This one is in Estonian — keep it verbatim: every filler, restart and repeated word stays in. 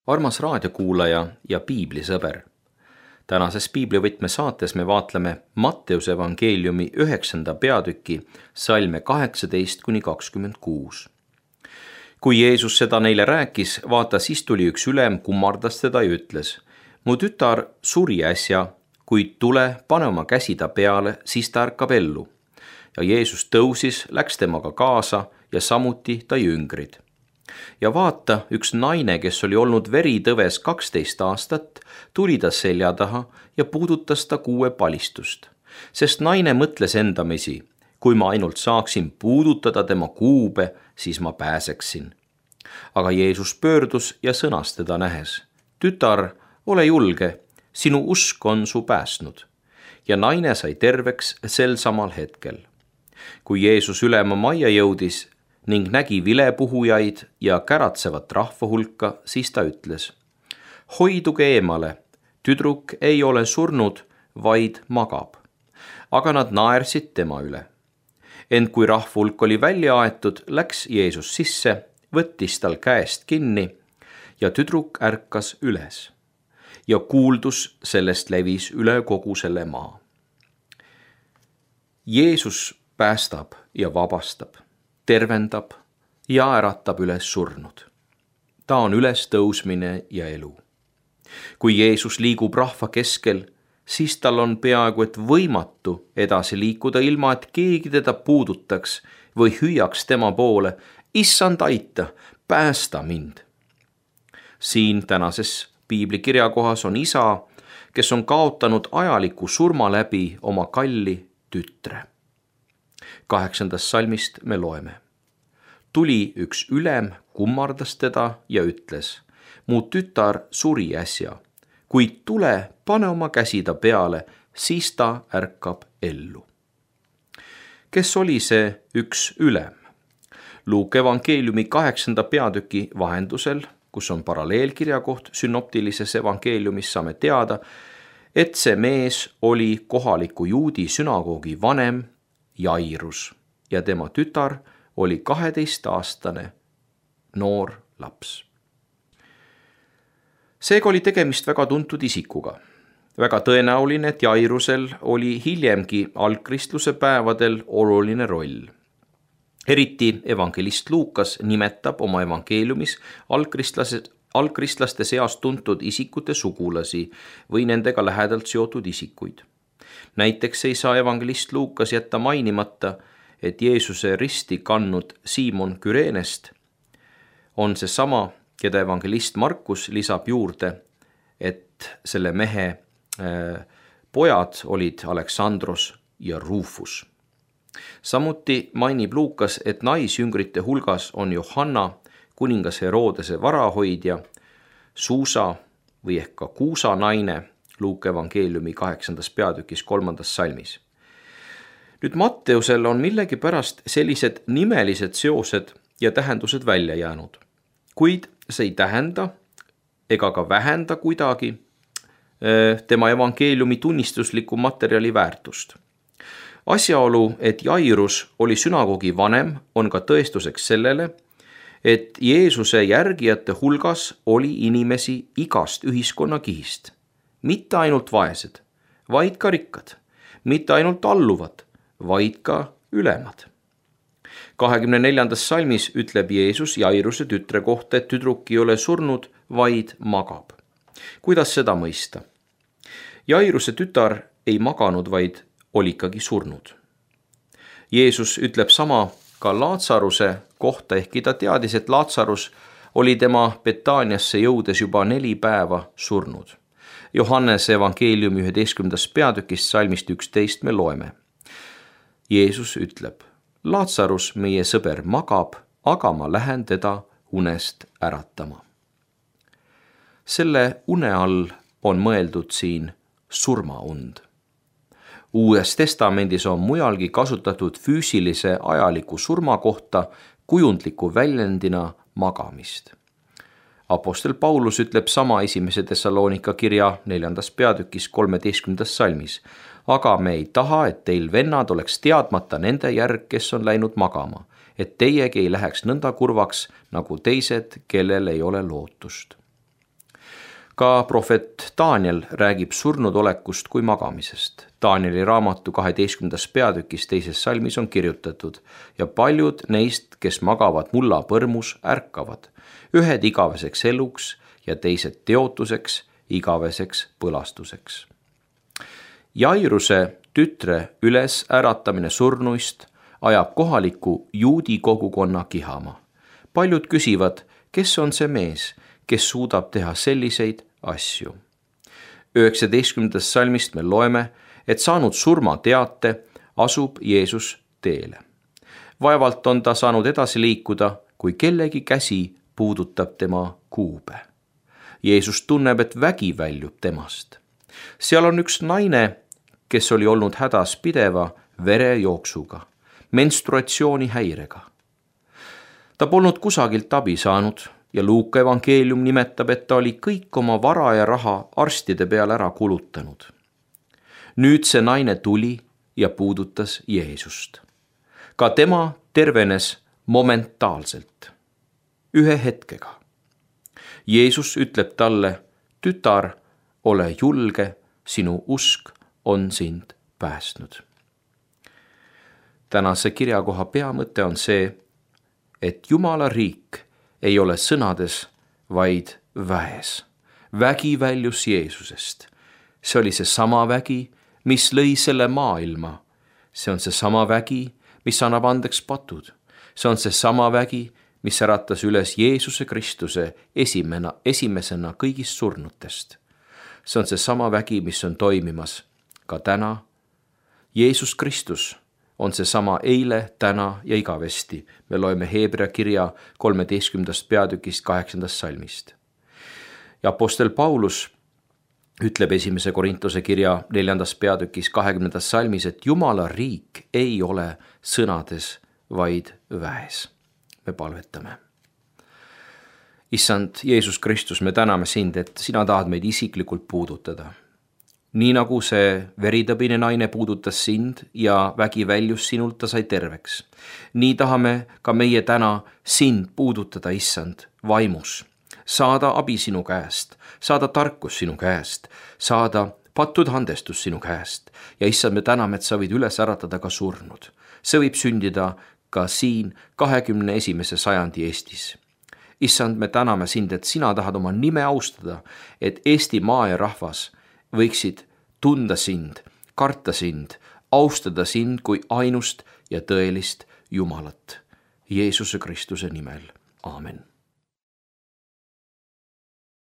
armas raadiokuulaja ja piiblisõber. Tänases piiblivõtme saates me vaatleme Matteuse evangeeliumi üheksanda peatüki salme kaheksateist kuni kakskümmend kuus. Kui Jeesus seda neile rääkis, vaata, siis tuli üks ülem, kummardas teda ja ütles: mu tütar suri äsja, kuid tule, pane oma käsi ta peale, siis ta ärkab ellu. Ja Jeesus tõusis, läks temaga kaasa ja samuti ta jüngrid. Ja vaata, üks naine, kes oli olnud veritõves kaksteist aastat, tuli ta selja taha ja puudutas ta kuue palistust. Sest naine mõtles endamisi: kui ma ainult saaksin puudutada tema kuube, siis ma pääseksin. Aga Jeesus pöördus ja sõnas teda nähes: tütar, ole julge, sinu usk on su päästnud. Ja naine sai terveks sel samal hetkel. Kui Jeesus ülema majja jõudis ning nägi vilepuhujaid ja käratsevat rahva hulka, siis ta ütles: hoiduge eemale, tüdruk ei ole surnud, vaid magab. Aga nad naersid tema üle. Ent kui rahva hulk oli välja aetud, läks Jeesus sisse, võttis tal käest kinni ja tüdruk ärkas üles. Ja kuuldus sellest levis üle kogu selle maa. Jeesus päästab ja vabastab, tervendab ja äratab üles surnud. Ta on ülestõusmine ja elu. Kui Jeesus liigub rahva keskel, siis tal on peaaegu et võimatu edasi liikuda, ilma et keegi teda puudutaks või hüüaks tema poole: issand, aita, päästa mind. Siin tänases piiblikirjakohas on isa, kes on kaotanud ajaliku surma läbi oma kalli tütre. Kaheksandast salmist me loeme: tuli üks ülem, kummardas teda ja ütles: mu tütar suri äsja, kuid tule, pane oma käsi ta peale, siis ta ärkab ellu. Kes oli see üks ülem? Luuke evangeeliumi kaheksanda peatüki vahendusel, kus on paralleelkirjakoht synoptilises evangeeliumis, saame teada, et see mees oli kohaliku juudi sünagoogi vanem Jairus ja tema tütar oli kaheteistaastane noor laps. Seega oli tegemist väga tuntud isikuga. Väga tõenäoline, et Jairusel oli hiljemgi algkristluse päevadel oluline roll. Eriti evangelist Luukas nimetab oma evangeeliumis algkristlaste, algkristlaste seas tuntud isikute sugulasi või nendega lähedalt seotud isikuid. Näiteks ei saa evangelist Luukas jätta mainimata, et Jeesuse risti kandnud Siimon Küreenest on see sama, keda evangelist Markus lisab juurde, et selle mehe äh, pojad olid Aleksandros ja Rufus. Samuti mainib Luukas, et naisjüngrite hulgas on Johanna, kuningas Herodese varahoidja, Suusa või ehk ka Kuusa naine, Luuke evangeeliumi kaheksandas peatükis kolmandas salmis. Nüüd Matteusel on millegipärast sellised nimelised seosed ja tähendused välja jäänud, kuid see ei tähenda ega ka vähenda kuidagi tema evangeeliumi tunnistusliku materjali väärtust. Asjaolu, et Jairus oli sünagoogi vanem, on ka tõestuseks sellele, et Jeesuse järgijate hulgas oli inimesi igast ühiskonnakihist. Mitte ainult vaesed, vaid ka rikkad, mitte ainult alluvad, vaid ka ülemad. kahekümne neljandas salmis ütleb Jeesus Jairuse tütre kohta, et tüdruk ei ole surnud, vaid magab. Kuidas seda mõista? Jairuse tütar ei maganud, vaid oli ikkagi surnud. Jeesus ütleb sama ka Laatsaruse kohta, ehkki ta teadis, et Laatsarus oli tema Betaaniasse jõudes juba neli päeva surnud. Johannese evangeeliumi üheteistkümnendas peatükis salmist üksteist me loeme: Jeesus ütleb: Laatsarus, meie sõber, magab, aga ma lähen teda unest äratama. Selle une all on mõeldud siin surmaund. Uues testamendis on mujalgi kasutatud füüsilise ajaliku surma kohta kujundliku väljendina magamist. Apostel Paulus ütleb sama esimese Tessaloonika kirja neljandas peatükis kolmeteistkümnendas salmis: aga me ei taha, et teil vennad oleks teadmata nende järg, kes on läinud magama, et teiegi ei läheks nõnda kurvaks nagu teised, kellel ei ole lootust. ka prohvet Daniel räägib surnud olekust kui magamisest. Danieli raamatu kaheteistkümnendas peatükis teises salmis on kirjutatud: ja paljud neist, kes magavad mulla põrmus, ärkavad, ühed igaveseks eluks ja teised teotuseks, igaveseks põlastuseks. Jairuse tütre üles äratamine surnuist ajab kohaliku juudi kogukonna kihama. Paljud küsivad, kes on see mees, kes suudab teha selliseid asju. üheksateistkümnendast salmist me loeme, et saanud surmateate, asub Jeesus teele. Vaevalt on ta saanud edasi liikuda, kui kellegi käsi puudutab tema kuube. Jeesus tunneb, et vägi väljub temast. Seal on üks naine, kes oli olnud hädas pideva verejooksuga, menstruatsiooni häirega. Ta polnud kusagilt abi saanud ja Luuka evangeelium nimetab, et ta oli kõik oma vara ja raha arstide peale ära kulutanud. Nüüd see naine tuli ja puudutas Jeesust. Ka tema tervenes momentaalselt, ühe hetkega. Jeesus ütleb talle: tütar, ole julge, sinu usk on sind päästnud. Tänase kirjakoha peamõte on see, et Jumala riik ei ole sõnades, vaid väes. Vägi väljus Jeesusest. See oli see sama vägi, mis lõi selle maailma. See on see sama vägi, mis annab andeks patud. See on see sama vägi, mis äratas üles Jeesuse Kristuse esimena, esimesena kõigist surnutest. See on see sama vägi, mis on toimimas ka täna. Jeesus Kristus on see sama eile, täna ja igavesti. Me loeme Heebrea kirja kolmeteistkümnendast peatükist kaheksandast salmist. Ja apostel Paulus ütleb esimese Korintuse kirja neljandas peatükis kahekümnendas salmis, et Jumala riik ei ole sõnades, vaid väes. Me palvetame. Issand Jeesus Kristus, me täname sind, et sina tahad meid isiklikult puudutada. Nii nagu see veritõbine naine puudutas sind ja vägi väljus sinult, ta sai terveks. Nii tahame ka meie täna sind puudutada, issand, vaimus. Saada abi sinu käest, saada tarkus sinu käest, saada pattude andestus sinu käest. Ja issand, me täname, et sa võid üles äratada ka surnud. See võib sündida ka siin kahekümne esimese sajandi Eestis. Issand, me täname sind, et sina tahad oma nime austada, et Eesti maa ja rahvas võiksid tunda sind, karta sind, austada sind kui ainust ja tõelist Jumalat. Jeesuse Kristuse nimel. Aamen.